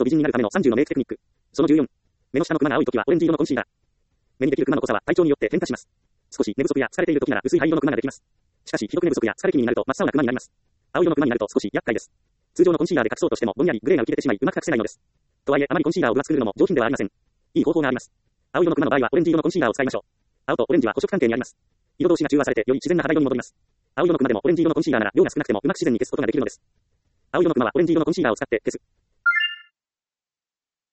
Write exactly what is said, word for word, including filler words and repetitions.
美人になるためのさんじゅうのメイクテクニック。そのじゅうよん。目の下のクマが青いときはオレンジ色のコンシーラー。目にできるクマの濃さは体調によって変化します。少し寝不足や疲れているときなら薄い灰色のクマができます。しかし、ひどく寝不足や疲れ気味になると真っ青なクマになります。青色のクマになると少し厄介です。通常のコンシーラーで隠そうとしてもぼんやりグレーが浮き出てしまいうまく隠せないのです。とはいえ、あまりコンシーラーを分厚く塗るのも上品ではありません。いい方法があります。青色のクマの場合はオレンジ色のコンシーラーを使いましょう。青とオレンジは補色関係にあります。色同士が中和されてより自然な肌色に戻ります。青色のクマでもオレンジ色のコンシーラーなら量が少なくてもうまく自然に消すことができるのです。青色のクマはオレンジ色のコンシーラーを使って消す。